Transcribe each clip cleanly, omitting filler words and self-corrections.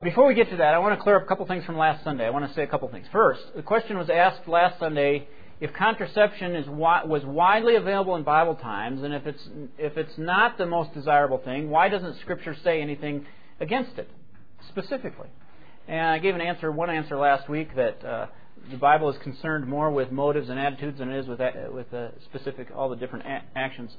Before we get to that, I want to clear up a couple things from last Sunday. I want to say a couple things. First, the question was asked last Sunday if contraception was widely available in Bible times, and if it's not the most desirable thing, why doesn't Scripture say anything against it specifically? And I gave one answer last week that the Bible is concerned more with motives and attitudes than it is with specific all the different actions.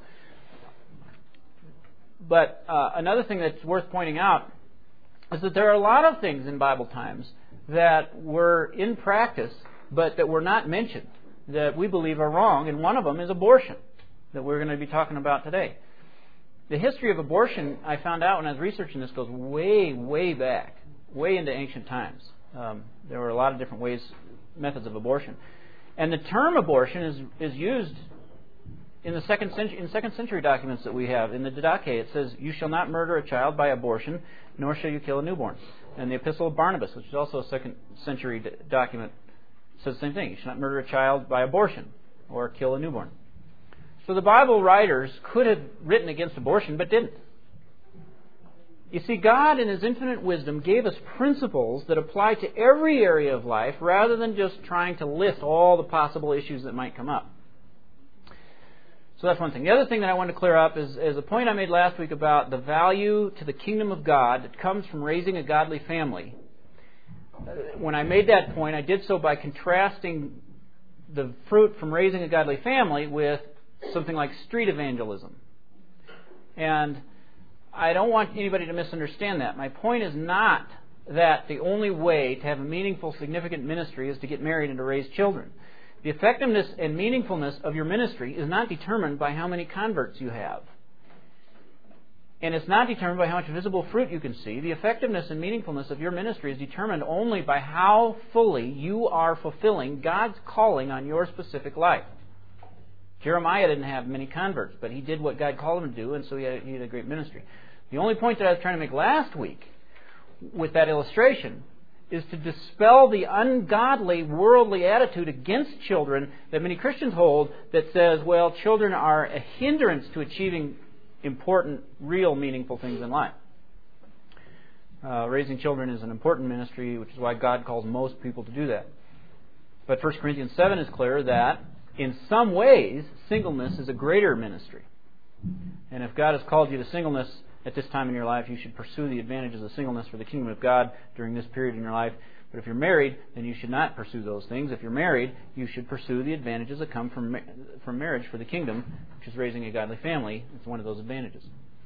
But another thing that's worth pointing out is that there are a lot of things in Bible times that were in practice but that were not mentioned, that we believe are wrong, and one of them is abortion, that we're going to be talking about today. The history of abortion, I found out when I was researching this, goes way, way back, way into ancient times. There were a lot of different methods of abortion. And the term abortion is used in the second century documents that we have. In the Didache, it says, "You shall not murder a child by abortion, nor shall you kill a newborn." And the Epistle of Barnabas, which is also a second century document, says the same thing. You shall not murder a child by abortion or kill a newborn. So the Bible writers could have written against abortion, but didn't. You see, God in His infinite wisdom gave us principles that apply to every area of life rather than just trying to list all the possible issues that might come up. So that's one thing. The other thing that I want to clear up is a point I made last week about the value to the kingdom of God that comes from raising a godly family. When I made that point, I did so by contrasting the fruit from raising a godly family with something like street evangelism. And I don't want anybody to misunderstand that. My point is not that the only way to have a meaningful, significant ministry is to get married and to raise children. The effectiveness and meaningfulness of your ministry is not determined by how many converts you have. And it's not determined by how much visible fruit you can see. The effectiveness and meaningfulness of your ministry is determined only by how fully you are fulfilling God's calling on your specific life. Jeremiah didn't have many converts, but he did what God called him to do, and so he had a great ministry. The only point that I was trying to make last week with that illustration is to dispel the ungodly, worldly attitude against children that many Christians hold that says, well, children are a hindrance to achieving important, real, meaningful things in life. Raising children is an important ministry, which is why God calls most people to do that. But 1 Corinthians 7 is clear that in some ways, singleness is a greater ministry. And if God has called you to singleness at this time in your life, you should pursue the advantages of singleness for the kingdom of God during this period in your life. But if you're married, then you should not pursue those things. If you're married, you should pursue the advantages that come from marriage for the kingdom, which is raising a godly family. It's one of those advantages.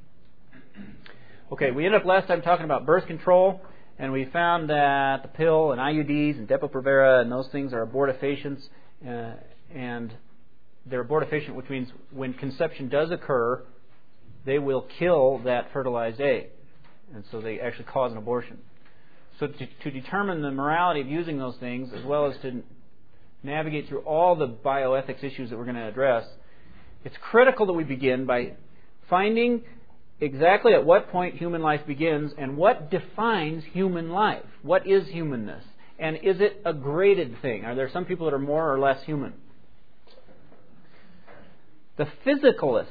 Okay, we ended up last time talking about birth control, and we found that the pill and IUDs and Depo-Provera and those things are abortifacients, and they're abortifacient, which means when conception does occur, they will kill that fertilized egg. And so they actually cause an abortion. So to determine the morality of using those things, as well as to navigate through all the bioethics issues that we're going to address, it's critical that we begin by finding exactly at what point human life begins and what defines human life. What is humanness? And is it a graded thing? Are there some people that are more or less human? The physicalists.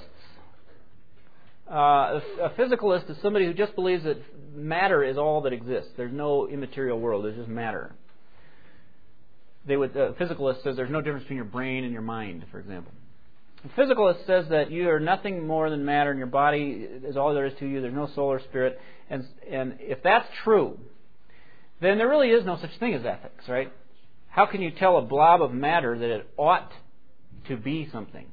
A physicalist is somebody who just believes that matter is all that exists. There's no immaterial world. There's just matter. A physicalist says there's no difference between your brain and your mind, for example. A physicalist says that you are nothing more than matter, and your body is all there is to you. There's no soul or spirit. And if that's true, then there really is no such thing as ethics, right? How can you tell a blob of matter that it ought to be something?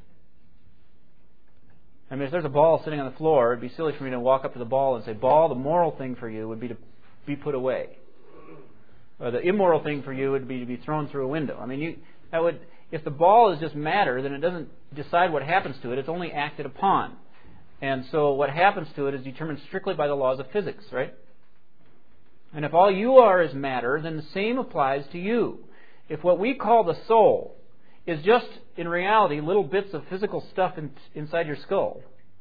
I mean, if there's a ball sitting on the floor, it'd be silly for me to walk up to the ball and say, "Ball, the moral thing for you would be to be put away." Or the immoral thing for you would be to be thrown through a window. I mean, if the ball is just matter, then it doesn't decide what happens to it. It's only acted upon. And so what happens to it is determined strictly by the laws of physics, right? And if all you are is matter, then the same applies to you. If what we call the soul is just, in reality, little bits of physical stuff inside your skull,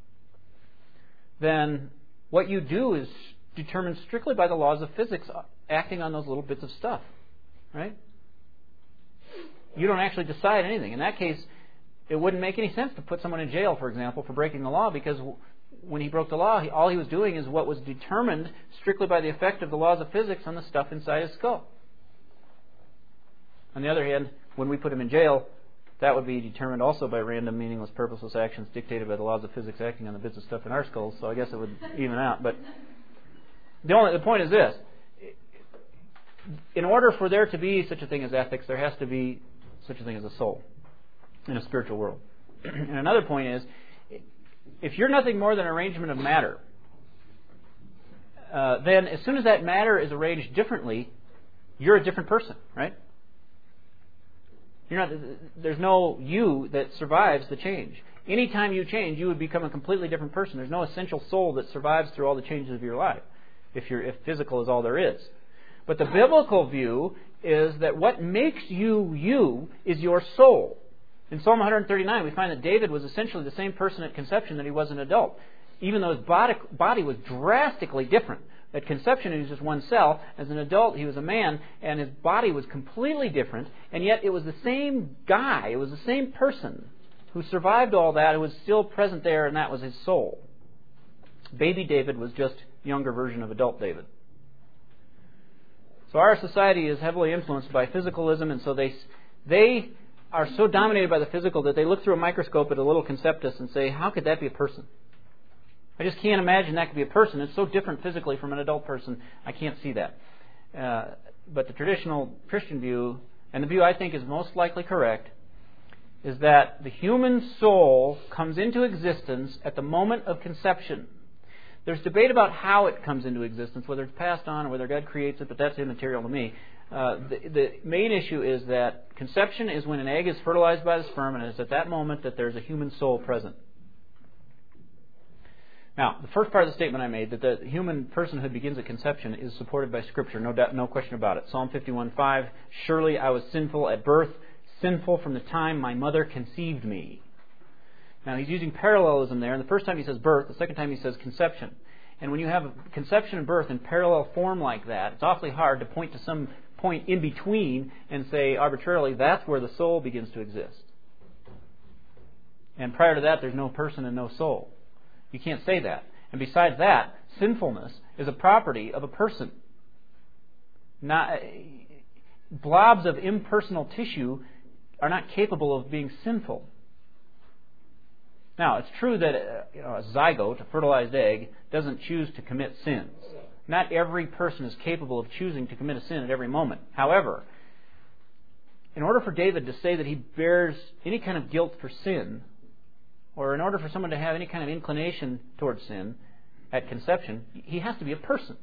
then what you do is determined strictly by the laws of physics acting on those little bits of stuff, right? You don't actually decide anything. In that case, it wouldn't make any sense to put someone in jail, for example, for breaking the law, because when he broke the law, all he was doing is what was determined strictly by the effect of the laws of physics on the stuff inside his skull. On the other hand, when we put him in jail, that would be determined also by random, meaningless, purposeless actions dictated by the laws of physics acting on the bits of stuff in our skulls, so I guess it would even out. But the point is this. In order for there to be such a thing as ethics, there has to be such a thing as a soul in a spiritual world. And another point is, if you're nothing more than an arrangement of matter, then as soon as that matter is arranged differently, you're a different person, right? There's no you that survives the change. Anytime you change, you would become a completely different person. There's no essential soul that survives through all the changes of your life, if physical is all there is. But the biblical view is that what makes you is your soul. In Psalm 139, we find that David was essentially the same person at conception that he was an adult, even though his body was drastically different. At conception, he was just one cell. As an adult, he was a man, and his body was completely different, and yet it was the same guy, it was the same person who survived all that, who was still present there, and that was his soul. Baby David was just a younger version of adult David. So our society is heavily influenced by physicalism, and so they are so dominated by the physical that they look through a microscope at a little conceptus and say, how could that be a person? I just can't imagine that could be a person. It's so different physically from an adult person. I can't see that. But the traditional Christian view, and the view I think is most likely correct, is that the human soul comes into existence at the moment of conception. There's debate about how it comes into existence, whether it's passed on or whether God creates it, but that's immaterial to me. The main issue is that conception is when an egg is fertilized by the sperm, and it's at that moment that there's a human soul present. Now, the first part of the statement I made, that the human personhood begins at conception, is supported by Scripture, no question about it. Psalm 51:5, surely I was sinful at birth, sinful from the time my mother conceived me. Now, he's using parallelism there, and the first time he says birth, the second time he says conception. And when you have conception and birth in parallel form like that, it's awfully hard to point to some point in between and say arbitrarily, that's where the soul begins to exist. And prior to that, there's no person and no soul. You can't say that. And besides that, sinfulness is a property of a person. Blobs of impersonal tissue are not capable of being sinful. Now, it's true that a zygote, a fertilized egg, doesn't choose to commit sins. Not every person is capable of choosing to commit a sin at every moment. However, in order for David to say that he bears any kind of guilt for sin, or in order for someone to have any kind of inclination towards sin at conception, he has to be a person.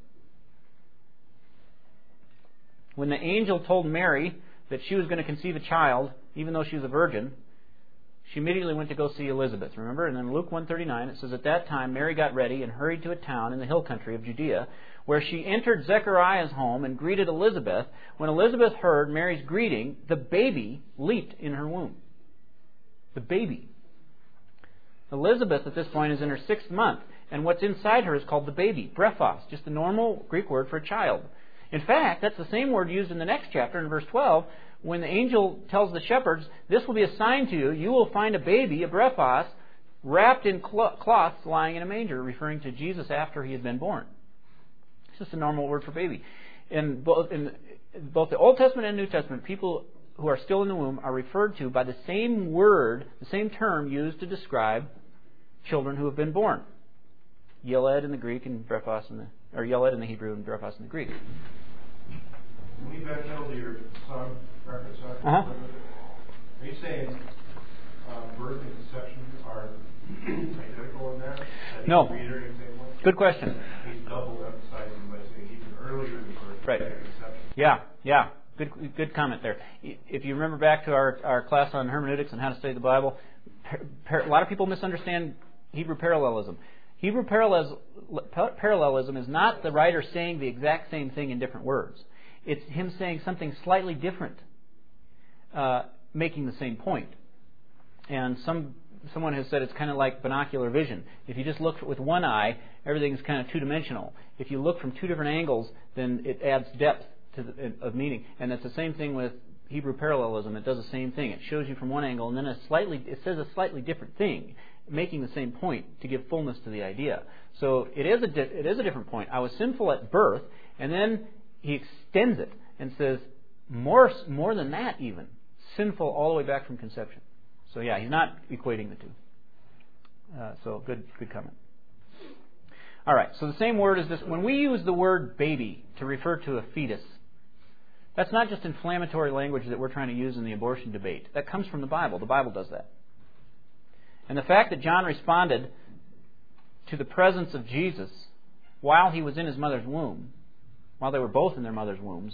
When the angel told Mary that she was going to conceive a child, even though she was a virgin, she immediately went to go see Elizabeth. Remember? And in Luke 1:39, it says, at that time Mary got ready and hurried to a town in the hill country of Judea, where she entered Zechariah's home and greeted Elizabeth. When Elizabeth heard Mary's greeting, the baby leaped in her womb. The baby. Elizabeth, at this point, is in her 6th month, and what's inside her is called the baby, brephos, just the normal Greek word for a child. In fact, that's the same word used in the next chapter, in verse 12, when the angel tells the shepherds, this will be a sign to you, you will find a baby, a brephos, wrapped in cloths lying in a manger, referring to Jesus after he had been born. It's just a normal word for baby. In both the Old Testament and New Testament, people who are still in the womb are referred to by the same word, the same term used to describe children who have been born. Yeled in the Greek and brephos or Yeled in the Hebrew and brephos in the Greek. Can we backpedal to your song reference? Are you saying birth and conception are identical in that? No. Good question. He's double emphasizing by saying even earlier than birth. Right. Conception. Yeah. Good comment there. If you remember back to our class on hermeneutics and how to study the Bible, a lot of people misunderstand Hebrew parallelism. Hebrew parallelism is not the writer saying the exact same thing in different words. It's him saying something slightly different, making the same point. And someone has said it's kind of like binocular vision. If you just look with one eye, everything's kind of two-dimensional. If you look from two different angles, then it adds depth of meaning. And it's the same thing with Hebrew parallelism. It does the same thing. It shows you from one angle, and then it says a slightly different thing. making the same point to give fullness to the idea. So it is a different point. I was sinful at birth, and then he extends it and says more than that even, sinful all the way back from conception. So yeah, he's not equating the two. So good comment. All right, so the same word is this. When we use the word baby to refer to a fetus, that's not just inflammatory language that we're trying to use in the abortion debate. That comes from the Bible. The Bible does that. And the fact that John responded to the presence of Jesus while he was in his mother's womb, while they were both in their mother's wombs,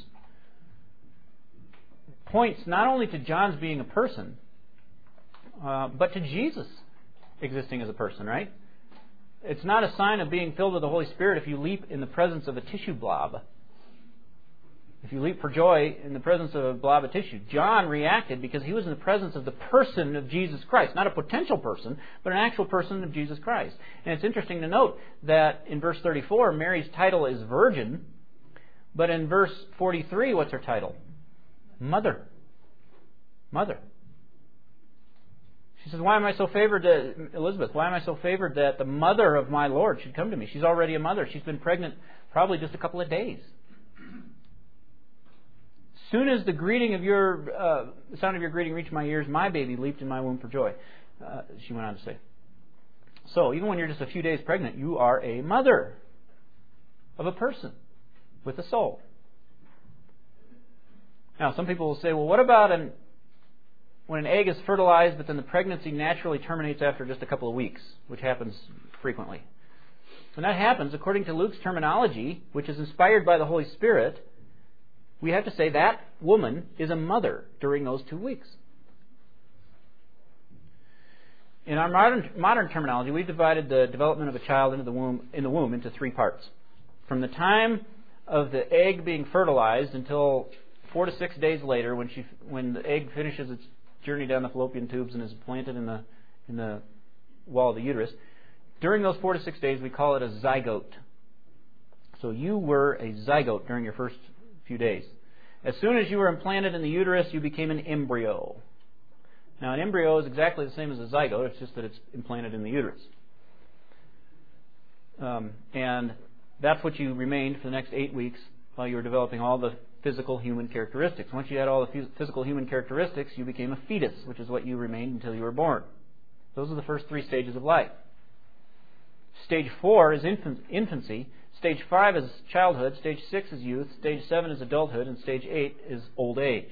points not only to John's being a person, but to Jesus existing as a person, right? It's not a sign of being filled with the Holy Spirit if you leap in the presence of a tissue blob. If you leap for joy in the presence of a blob of tissue. John reacted because he was in the presence of the person of Jesus Christ. Not a potential person, but an actual person of Jesus Christ. And it's interesting to note that in verse 34, Mary's title is virgin. But in verse 43, what's her title? Mother. Mother. She says, why am I so favored, Elizabeth, why am I so favored that the mother of my Lord should come to me? She's already a mother. She's been pregnant probably just a couple of days. As soon as the sound of your greeting reached my ears, my baby leaped in my womb for joy, she went on to say. So, even when you're just a few days pregnant, you are a mother of a person with a soul. Now, some people will say, well, what about when an egg is fertilized, but then the pregnancy naturally terminates after just a couple of weeks, which happens frequently? When that happens, according to Luke's terminology, which is inspired by the Holy Spirit, we have to say that woman is a mother during those 2 weeks. In our modern terminology, we've divided the development of a child in the womb into 3 parts. From the time of the egg being fertilized until 4 to 6 days later, when the egg finishes its journey down the fallopian tubes and is planted in the wall of the uterus. During those 4 to 6 days, we call it a zygote. So you were a zygote during your first few days. As soon as you were implanted in the uterus, you became an embryo. Now, an embryo is exactly the same as a zygote. It's just that it's implanted in the uterus. And that's what you remained for the next 8 weeks while you were developing all the physical human characteristics. Once you had all the physical human characteristics, you became a fetus, which is what you remained until you were born. Those are the first 3 stages of life. Stage 4 is infancy. Stage 5 is childhood. Stage 6 is youth. Stage 7 is adulthood. And stage 8 is old age.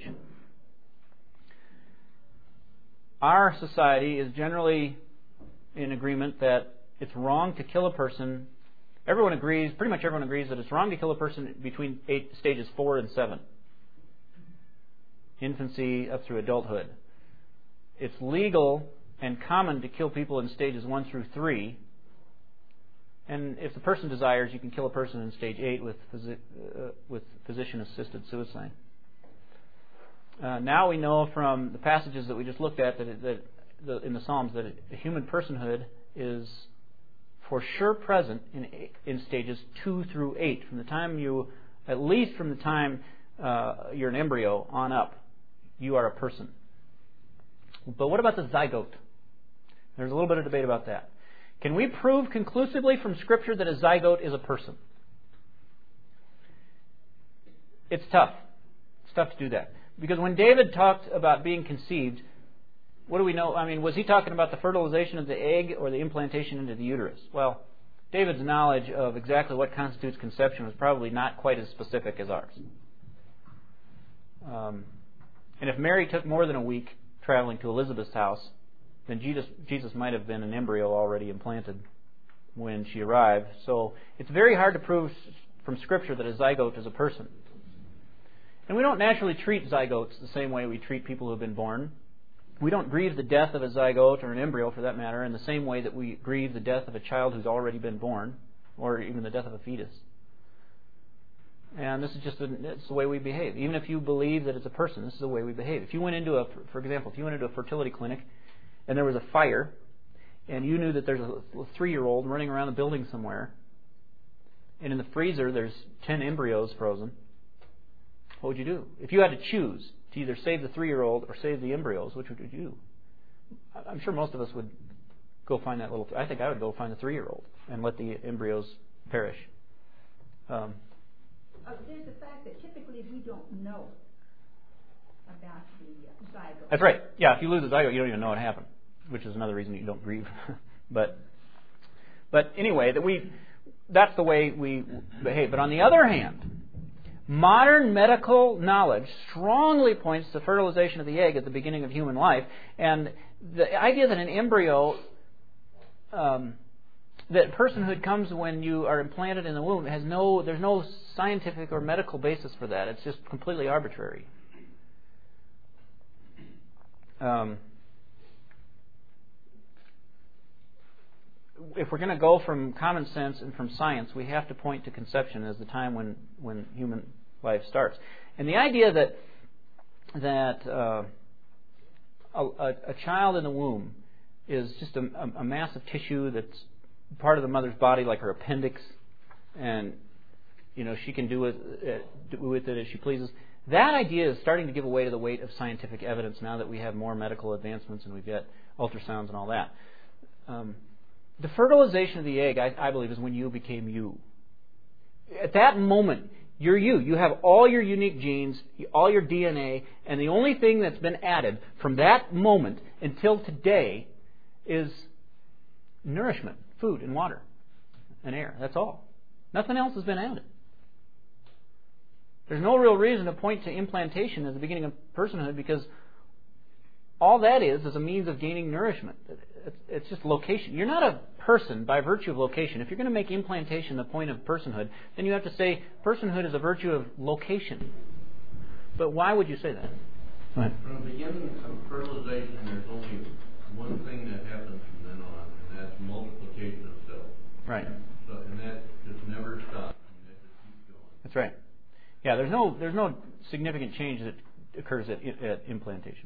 Our society is generally in agreement that it's wrong to kill a person. Pretty much everyone agrees that it's wrong to kill a person between stages 4 and 7. Infancy up through adulthood. It's legal and common to kill people in stages 1 through 3. And if the person desires, you can kill a person in stage 8 with physician-assisted suicide. Now we know from the passages that we just looked at that in the Psalms that human personhood is for sure present in stages 2 through 8. At least from the time you're an embryo on up, you are a person. But what about the zygote? There's a little bit of debate about that. Can we prove conclusively from Scripture that a zygote is a person? It's tough. It's tough to do that. Because when David talked about being conceived, what do we know? I mean, was he talking about the fertilization of the egg or the implantation into the uterus? Well, David's knowledge of exactly what constitutes conception was probably not quite as specific as ours. And if Mary took more than a week traveling to Elizabeth's house, then Jesus might have been an embryo already implanted when she arrived. So it's very hard to prove from Scripture that a zygote is a person. And we don't naturally treat zygotes the same way we treat people who have been born. We don't grieve the death of a zygote or an embryo, for that matter, in the same way that we grieve the death of a child who's already been born, or even the death of a fetus. And this is it's the way we behave. Even if you believe that it's a person, this is the way we behave. If you went into for example, if you went into a fertility clinic and there was a fire, and you knew that there's a 3-year-old running around the building somewhere, and in the freezer there's 10 embryos frozen, what would you do? If you had to choose to either save the 3-year-old or save the embryos, which would you do? I'm sure most of us would go find that little. I think I would go find the 3-year-old and let the embryos perish. There's the fact that typically we don't know about the zygote. That's right. Yeah, if you lose a zygote, you don't even know what happened, which is another reason you don't grieve. but anyway, that's the way we behave. But on the other hand, modern medical knowledge strongly points to fertilization of the egg at the beginning of human life, and the idea that an embryo, that personhood comes when you are implanted in the womb, there's no scientific or medical basis for that. It's just completely arbitrary. If we're going to go from common sense and from science, we have to point to conception as the time when human life starts. And the idea that a child in the womb is just a mass of tissue that's part of the mother's body, like her appendix, and she can do with it as she pleases. That idea is starting to give away to the weight of scientific evidence now that we have more medical advancements and we've got ultrasounds and all that. The fertilization of the egg, I believe, is when you became you. At that moment, you're you. You have all your unique genes, all your DNA, and the only thing that's been added from that moment until today is nourishment, food and water and air. That's all. Nothing else has been added. There's no real reason to point to implantation as the beginning of personhood, because all that is a means of gaining nourishment. It's just location. You're not a person by virtue of location. If you're going to make implantation the point of personhood, then you have to say personhood is a virtue of location. But why would you say that? From the beginning of fertilization, there's only one thing that happens from then on, and that's multiplication of cells. Right. And that just never stops. That just keeps going. That's right. Yeah, there's no significant change that occurs at implantation.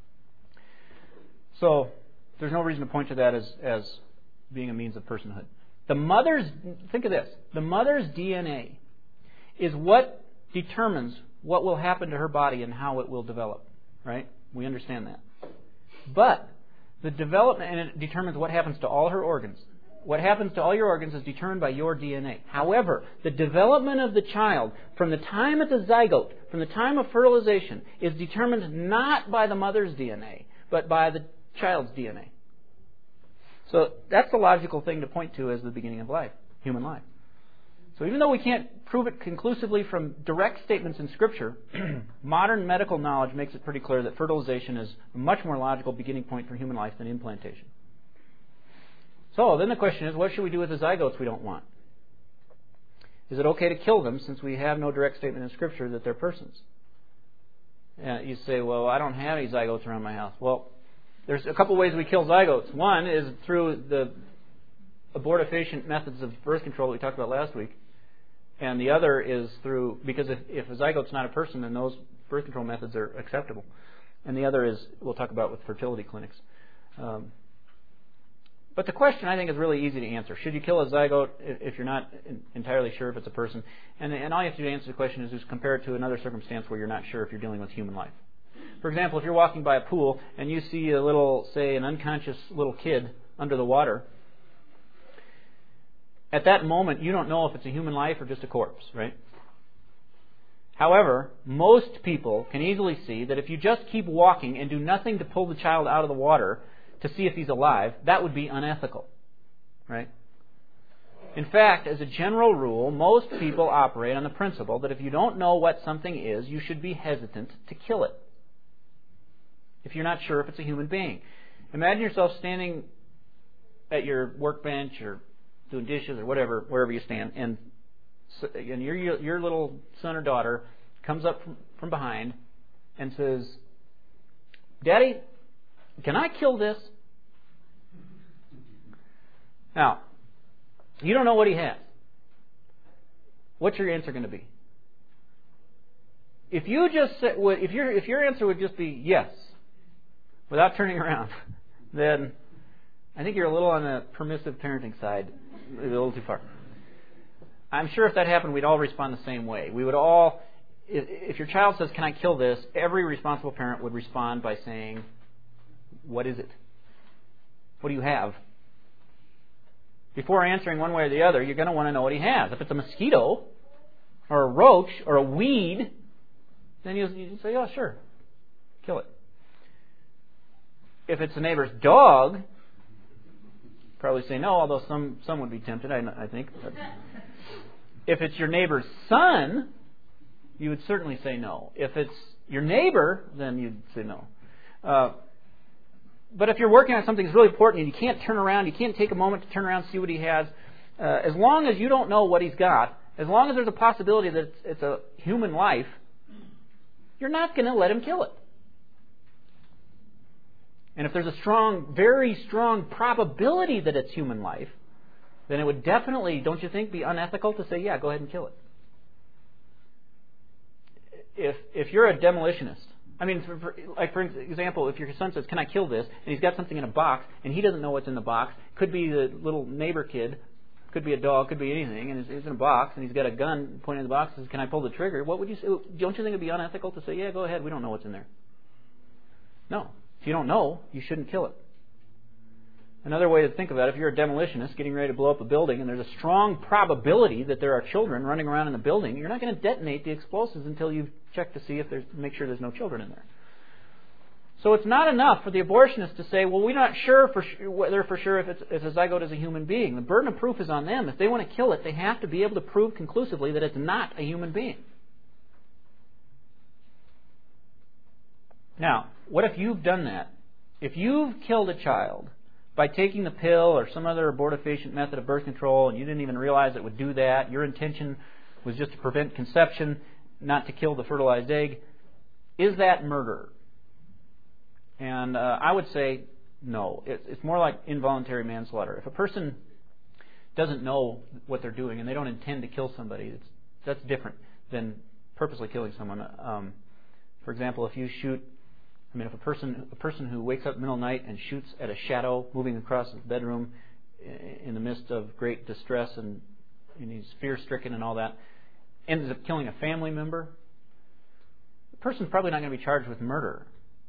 So there's no reason to point to that as being a means of personhood. Think of this. The mother's DNA is what determines what will happen to her body and how it will develop. Right? We understand that. But the development, and it determines what happens to all her organs. What happens to all your organs is determined by your DNA. However, the development of the child from the time of the zygote, from the time of fertilization, is determined not by the mother's DNA, but by the child's DNA. So that's the logical thing to point to as the beginning of life, human life. So even though we can't prove it conclusively from direct statements in Scripture, modern medical knowledge makes it pretty clear that fertilization is a much more logical beginning point for human life than implantation. So then the question is, what should we do with the zygotes we don't want? Is it okay to kill them since we have no direct statement in Scripture that they're persons? You say, well, I don't have any zygotes around my house. Well, there's a couple ways we kill zygotes. One is through the abortifacient methods of birth control that we talked about last week. And the other is through, because if a zygote's not a person, then those birth control methods are acceptable. And the other is, we'll talk about with fertility clinics. But the question, I think, is really easy to answer. Should you kill a zygote if you're not entirely sure if it's a person? And all you have to do to answer the question is just compare it to another circumstance where you're not sure if you're dealing with human life. For example, if you're walking by a pool and you see a little, say, an unconscious little kid under the water, at that moment, you don't know if it's a human life or just a corpse, right? However, most people can easily see that if you just keep walking and do nothing to pull the child out of the water to see if he's alive, that would be unethical, right? In fact, as a general rule, most people operate on the principle that if you don't know what something is, you should be hesitant to kill it if you're not sure if it's a human being. Imagine yourself standing at your workbench or doing dishes or whatever, wherever you stand, and your little son or daughter comes up from behind and says, "Daddy, can I kill this?" Now, you don't know what he has. What's your answer going to be? If you just said, if your answer would just be yes, without turning around, then I think you're a little on the permissive parenting side, a little too far. I'm sure if that happened, we'd all respond the same way. We would all, if your child says, "Can I kill this?" every responsible parent would respond by saying, "What is it? What do you have?" before answering one way or the other, you're going to want to know what he has. If it's a mosquito or a roach or a weed, then you say, oh, sure, kill it. If it's the neighbor's dog, probably say no, although some would be tempted, I think. But if it's your neighbor's son, you would certainly say no. If it's your neighbor, then you'd say no. But if you're working on something that's really important and you can't turn around, you can't take a moment to turn around and see what he has, as long as you don't know what he's got, as long as there's a possibility that it's a human life, you're not going to let him kill it. And if there's a strong, very strong probability that it's human life, then it would definitely, don't you think, be unethical to say, yeah, go ahead and kill it. If you're a demolitionist, I mean, for example, if your son says, can I kill this? And he's got something in a box, and he doesn't know what's in the box. Could be the little neighbor kid, could be a dog, could be anything, and it's in a box, and he's got a gun pointing at the box, and says, can I pull the trigger? What would you say? Don't you think it would be unethical to say, yeah, go ahead, we don't know what's in there? No. If you don't know, you shouldn't kill it. Another way to think about it, if you're a demolitionist getting ready to blow up a building and there's a strong probability that there are children running around in the building, you're not going to detonate the explosives until you've checked to see make sure there's no children in there. So it's not enough for the abortionist to say, well, we're not sure whether for sure if a zygote is a human being. The burden of proof is on them. If they want to kill it, they have to be able to prove conclusively that it's not a human being. Now, what if you've done that? If you've killed a child by taking the pill or some other abortifacient method of birth control and you didn't even realize it would do that, your intention was just to prevent conception, not to kill the fertilized egg, is that murder? And I would say no. It's more like involuntary manslaughter. If a person doesn't know what they're doing and they don't intend to kill somebody, that's different than purposely killing someone. For example, if you shoot, if a person who wakes up in the middle of the night and shoots at a shadow moving across his bedroom in the midst of great distress and he's fear-stricken and all that, ends up killing a family member, the person's probably not going to be charged with murder.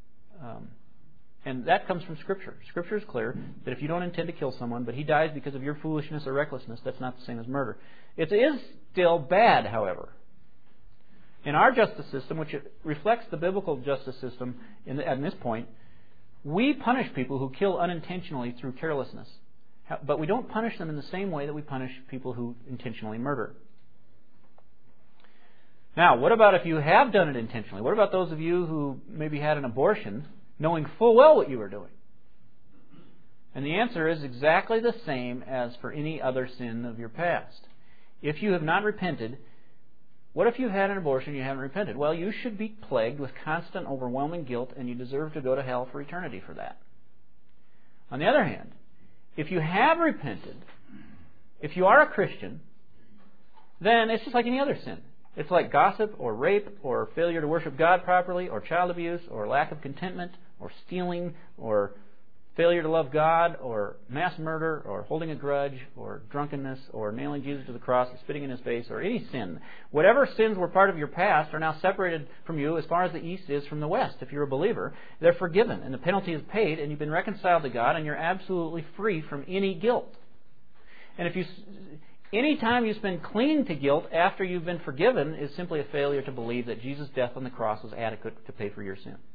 And that comes from Scripture. Scripture is clear that if you don't intend to kill someone, but he dies because of your foolishness or recklessness, that's not the same as murder. It is still bad, however. In our justice system, which reflects the biblical justice system at this point, we punish people who kill unintentionally through carelessness. But we don't punish them in the same way that we punish people who intentionally murder. Now, what about if you have done it intentionally? What about those of you who maybe had an abortion knowing full well what you were doing? And the answer is exactly the same as for any other sin of your past. If you have not repented, what if you've had an abortion and you haven't repented? Well, you should be plagued with constant, overwhelming guilt, and you deserve to go to hell for eternity for that. On the other hand, if you have repented, if you are a Christian, then it's just like any other sin. It's like gossip or rape or failure to worship God properly or child abuse or lack of contentment or stealing or failure to love God or mass murder or holding a grudge or drunkenness or nailing Jesus to the cross or spitting in His face or any sin. Whatever sins were part of your past are now separated from you as far as the east is from the west. If you're a believer, they're forgiven and the penalty is paid and you've been reconciled to God and you're absolutely free from any guilt. And any time you spend clinging to guilt after you've been forgiven is simply a failure to believe that Jesus' death on the cross was adequate to pay for your sin.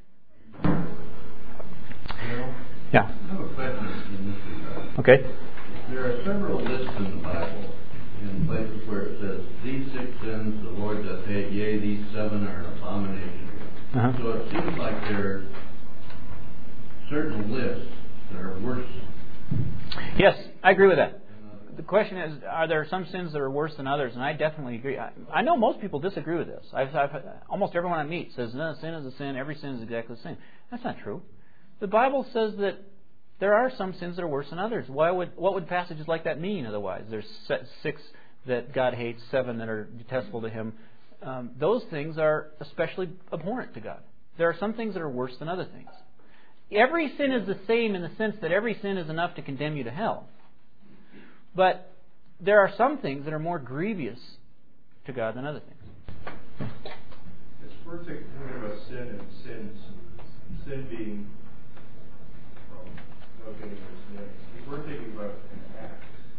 Yeah. I have a question in this regard. Okay. There are several lists in the Bible in places where it says, these 6 sins the Lord doth hate, yea, these 7 are an abomination. Uh-huh. So it seems like there are certain lists that are worse. Yes, I agree with that. The question is, are there some sins that are worse than others? And I definitely agree. I know most people disagree with this. Almost everyone I meet says, no, sin is a sin, every sin is exactly the same. That's not true. The Bible says that there are some sins that are worse than others. What would passages like that mean otherwise? There's 6 that God hates, 7 that are detestable to Him. Those things are especially abhorrent to God. There are some things that are worse than other things. Every sin is the same in the sense that every sin is enough to condemn you to hell. But there are some things that are more grievous to God than other things. It's worth thinking about sin and sins. Sin being, it's worth thinking about an act.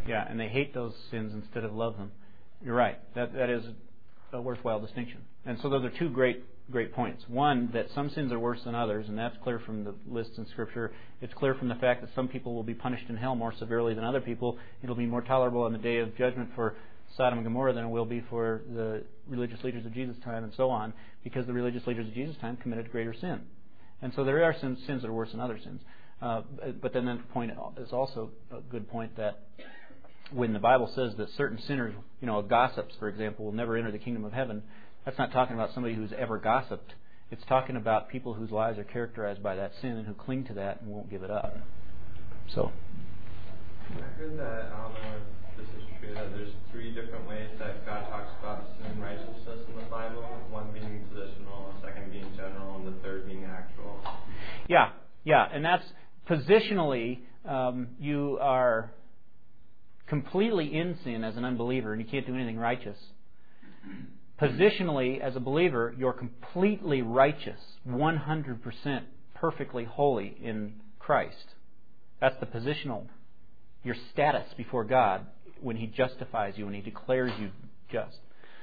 Yeah, and they hate those sins instead of love them. You're right. That is a worthwhile distinction. And so those are two great points. One, that some sins are worse than others, and that's clear from the lists in Scripture. It's clear from the fact that some people will be punished in hell more severely than other people. It'll be more tolerable on the day of judgment for Sodom and Gomorrah than it will be for the religious leaders of Jesus' time, and so on, because the religious leaders of Jesus' time committed greater sin. And so there are sins that are worse than other sins. But then the point is also a good point that when the Bible says that certain sinners, gossips, for example, will never enter the kingdom of heaven, that's not talking about somebody who's ever gossiped. It's talking about people whose lives are characterized by that sin and who cling to that and won't give it up. So, I heard that, I don't know if this is true, that there's 3 different ways that God talks about sin and righteousness in the Bible. One being positional, the second being general, and the third being actual. Yeah, and that's positionally, you are completely in sin as an unbeliever and you can't do anything righteous. Positionally, as a believer, you're completely righteous, 100% perfectly holy in Christ. That's the positional, your status before God when He justifies you, when He declares you just.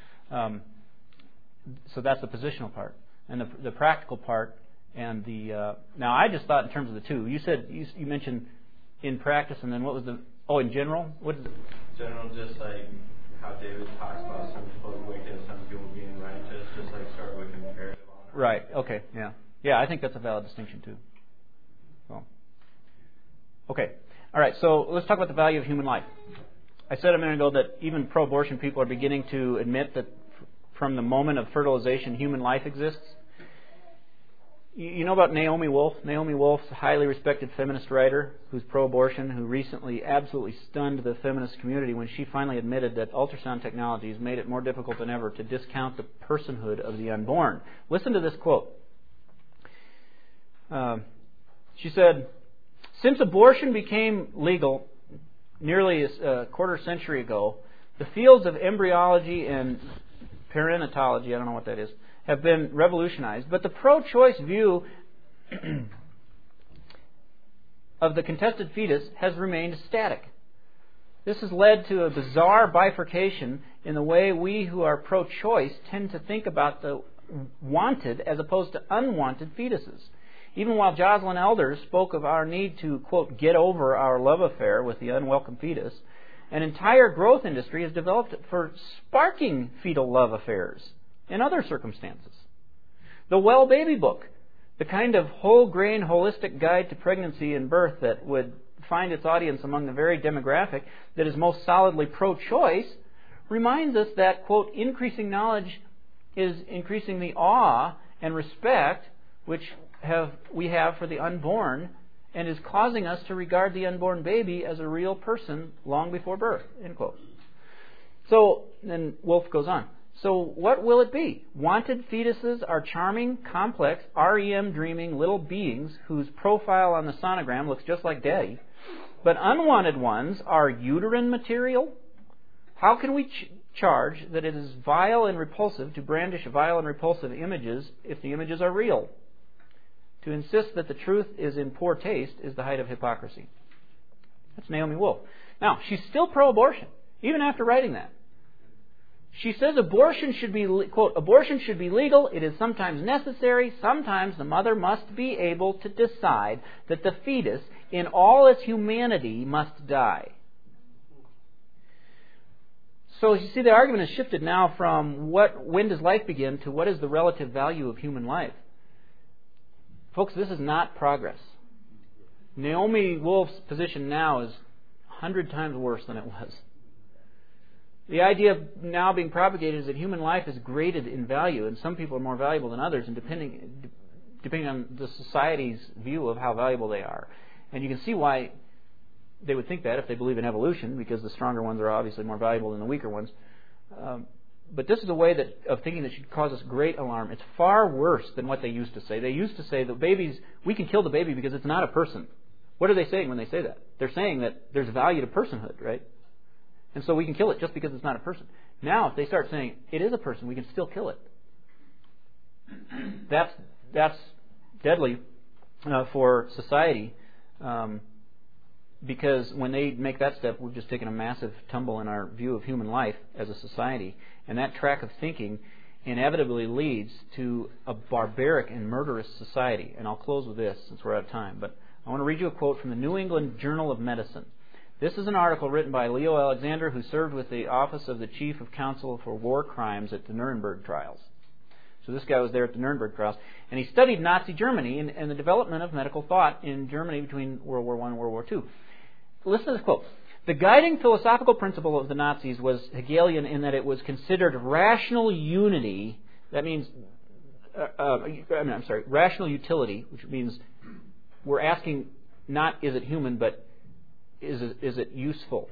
So that's the positional part. And the practical part, and the now I just thought in terms of the two. You said you mentioned in practice, and then what was in general? What is it? General, just like how David talks about some people wicked, some people being righteous, just like sort of a comparative on it. Right. Okay. Yeah. Yeah. I think that's a valid distinction too. Well. Okay. All right. So let's talk about the value of human life. I said a minute ago that even pro-abortion people are beginning to admit that from the moment of fertilization, human life exists. You know about Naomi Wolf? Naomi Wolf's a highly respected feminist writer who's pro-abortion, who recently absolutely stunned the feminist community when she finally admitted that ultrasound technology has made it more difficult than ever to discount the personhood of the unborn. Listen to this quote. She said, "Since abortion became legal nearly a quarter century ago, the fields of embryology and perinatology, I don't know what that is, have been revolutionized, but the pro-choice view of the contested fetus has remained static. This has led to a bizarre bifurcation in the way we who are pro-choice tend to think about the wanted as opposed to unwanted fetuses. Even while Jocelyn Elders spoke of our need to, quote, get over our love affair with the unwelcome fetus, an entire growth industry has developed for sparking fetal love affairs in other circumstances. The Well Baby Book, the kind of whole-grain, holistic guide to pregnancy and birth that would find its audience among the very demographic that is most solidly pro-choice, reminds us that, quote, increasing knowledge is increasing the awe and respect which we have for the unborn, and is causing us to regard the unborn baby as a real person long before birth," end quote. So, then Wolf goes on. So what will it be? Wanted fetuses are charming, complex, REM dreaming little beings whose profile on the sonogram looks just like Daddy. But unwanted ones are uterine material? How can we charge that it is vile and repulsive to brandish vile and repulsive images if the images are real? To insist that the truth is in poor taste is the height of hypocrisy. That's Naomi Wolf. Now, she's still pro-abortion, even after writing that. She says abortion should be, quote, abortion should be legal. It is sometimes necessary. Sometimes the mother must be able to decide that the fetus, in all its humanity, must die. So you see, the argument has shifted now from when does life begin to what is the relative value of human life. Folks, this is not progress. Naomi Wolf's position now is 100 times worse than it was. The idea now being propagated is that human life is graded in value, and some people are more valuable than others, and depending on the society's view of how valuable they are. And you can see why they would think that if they believe in evolution, because the stronger ones are obviously more valuable than the weaker ones. But this is a way of thinking that should cause us great alarm. It's far worse than what they used to say. They used to say we can kill the baby because it's not a person. What are they saying when they say that? They're saying that there's value to personhood, right? And so we can kill it just because it's not a person. Now, if they start saying it is a person, we can still kill it. That's deadly for society. because when they make that step, we've just taken a massive tumble in our view of human life as a society. And that track of thinking inevitably leads to a barbaric and murderous society. And I'll close with this since we're out of time. But I want to read you a quote from the New England Journal of Medicine. This is an article written by Leo Alexander, who served with the office of the Chief of Counsel for War Crimes at the Nuremberg trials. So this guy was there at the Nuremberg trials. And he studied Nazi Germany and the development of medical thought in Germany between World War I and World War II. Listen to this quote. The guiding philosophical principle of the Nazis was Hegelian in that it was considered rational unity. That means, rational utility, which means we're asking not is it human, but is it useful?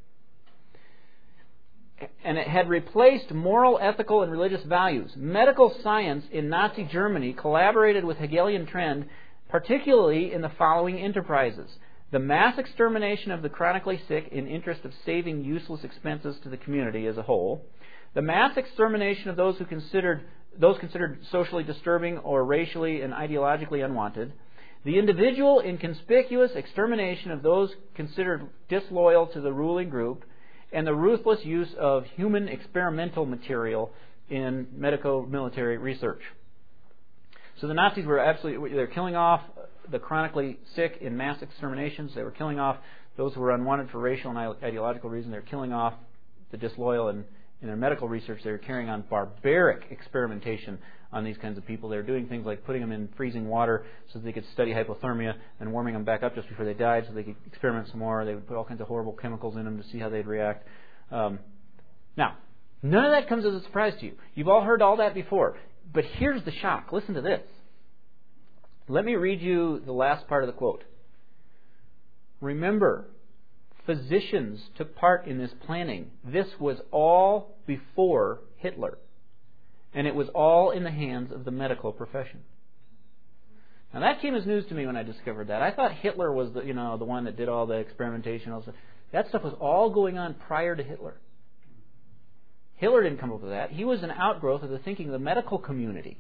And it had replaced moral, ethical, and religious values. Medical science in Nazi Germany collaborated with Hegelian trend, particularly in the following enterprises: the mass extermination of the chronically sick in interest of saving useless expenses to the community as a whole, the mass extermination of those considered socially disturbing or racially and ideologically unwanted, the individual inconspicuous extermination of those considered disloyal to the ruling group, and the ruthless use of human experimental material in medico-military research. So the Nazis were they're killing off the chronically sick in mass exterminations. They were killing off those who were unwanted for racial and ideological reasons. They were killing off the disloyal, and in their medical research they were carrying on barbaric experimentation on these kinds of people. They were doing things like putting them in freezing water so that they could study hypothermia and warming them back up just before they died so they could experiment some more. They would put all kinds of horrible chemicals in them to see how they'd react. Now, none of that comes as a surprise to you. You've all heard all that before. But here's the shock. Listen to this. Let me read you the last part of the quote. Remember, physicians took part in this planning. This was all before Hitler. And it was all in the hands of the medical profession. Now that came as news to me when I discovered that. I thought Hitler was the one that did all the experimentation. That stuff was all going on prior to Hitler. Hitler didn't come up with that. He was an outgrowth of the thinking of the medical community.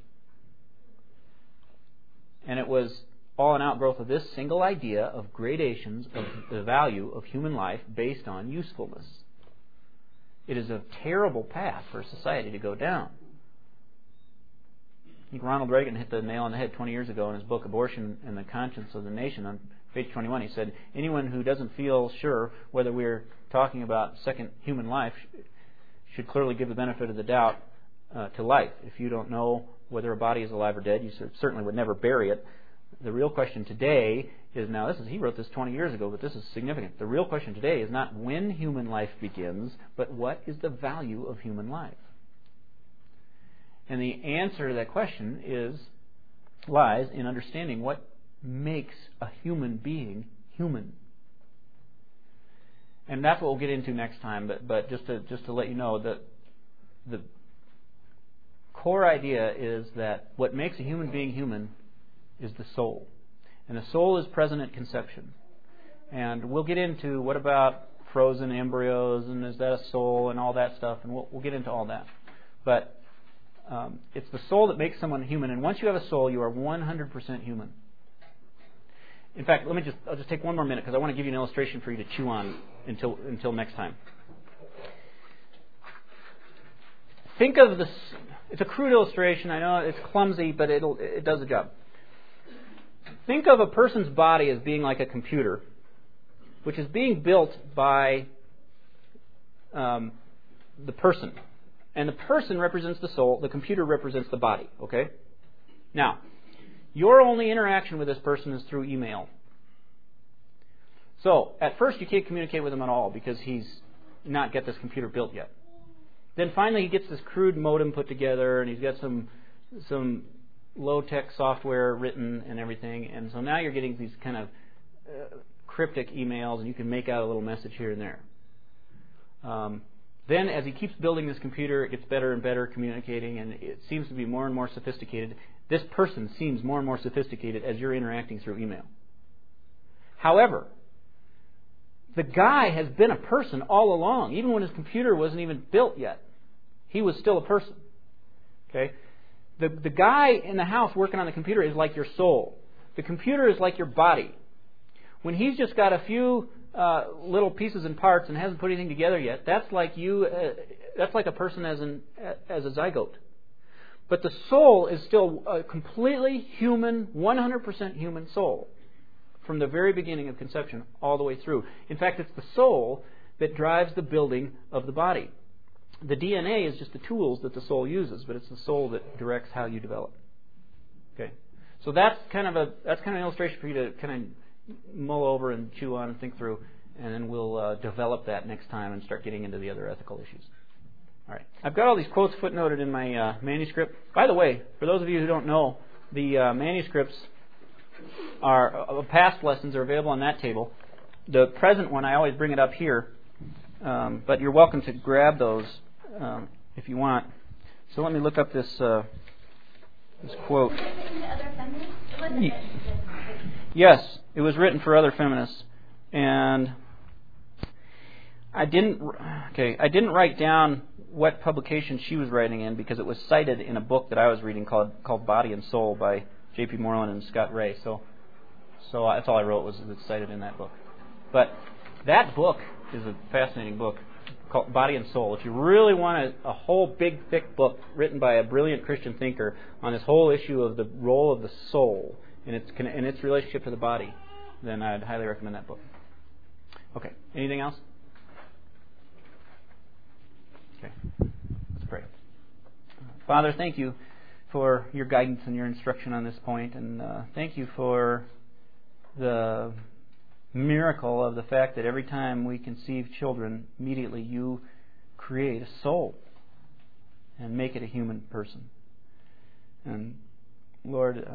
And it was all an outgrowth of this single idea of gradations of the value of human life based on usefulness. It is a terrible path for society to go down. I think Ronald Reagan hit the nail on the head 20 years ago in his book, Abortion and the Conscience of the Nation. On page 21, he said, anyone who doesn't feel sure whether we're talking about second human life should clearly give the benefit of the doubt to life. If you don't know whether a body is alive or dead, you certainly would never bury it. The real question today is, he wrote this 20 years ago, but this is significant. The real question today is not when human life begins, but what is the value of human life? And the answer to that question lies in understanding what makes a human being human. And that's what we'll get into next time. But just to let you know that the core idea is that what makes a human being human is the soul. And the soul is present at conception. And we'll get into what about frozen embryos and is that a soul and all that stuff. And we'll get into all that. But it's the soul that makes someone human. And once you have a soul, you are 100% human. In fact, I'll just take one more minute because I want to give you an illustration for you to chew on until next time. Think of this. It's a crude illustration. I know it's clumsy, but it does the job. Think of a person's body as being like a computer, which is being built by the person. And the person represents the soul. The computer represents the body. Okay? Now, your only interaction with this person is through email. So, at first you can't communicate with him at all because he's not got this computer built yet. Then finally he gets this crude modem put together and he's got some low-tech software written and everything. And so now you're getting these kind of cryptic emails and you can make out a little message here and there. Then as he keeps building this computer, it gets better and better communicating and it seems to be more and more sophisticated. This person seems more and more sophisticated as you're interacting through email. However, the guy has been a person all along. Even when his computer wasn't even built yet, he was still a person. Okay? The guy in the house working on the computer is like your soul. The computer is like your body. When he's just got a few little pieces and parts and hasn't put anything together yet, that's like you. That's like a person as a zygote. But the soul is still a completely human, 100% human soul from the very beginning of conception all the way through. In fact, it's the soul that drives the building of the body. The DNA is just the tools that the soul uses, but it's the soul that directs how you develop. Okay, so that's kind of an illustration for you to kind of mull over and chew on and think through, and then we'll develop that next time and start getting into the other ethical issues. All right, I've got all these quotes footnoted in my manuscript. By the way, for those of you who don't know, the manuscripts past lessons are available on that table. The present one, I always bring it up here, but you're welcome to grab those if you want. So let me look up this quote. Was it written to other feminists? It wasn't written to Yes, it was written for other feminists, and I didn't write down what publication she was writing in because it was cited in a book that I was reading called Body and Soul by J.P. Moreland and Scott Ray. So that's all I wrote was it's cited in that book. But that book is a fascinating book called Body and Soul. If you really want a whole big, thick book written by a brilliant Christian thinker on this whole issue of the role of the soul and its relationship to the body, then I'd highly recommend that book. Okay, anything else? Okay, let's pray. Father, thank you for your guidance and your instruction on this point, and thank you for the miracle of the fact that every time we conceive children, immediately you create a soul and make it a human person. And Lord,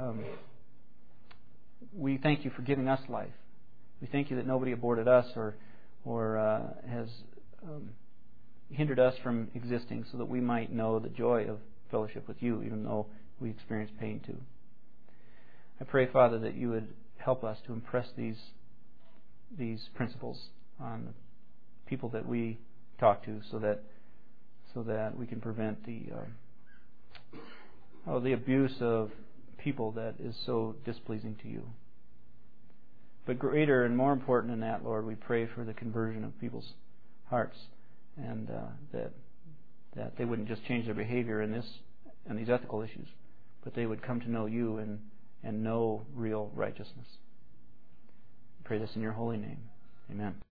we thank you for giving us life. We thank you that nobody aborted us or has hindered us from existing so that we might know the joy of fellowship with you, even though we experience pain too. I pray, Father, that you would help us to impress these principles on the people that we talk to, so that we can prevent the abuse of people that is so displeasing to you. But greater and more important than that, Lord, we pray for the conversion of people's hearts, and that they wouldn't just change their behavior in these ethical issues, but they would come to know you and know real righteousness. I pray this in your holy name. Amen.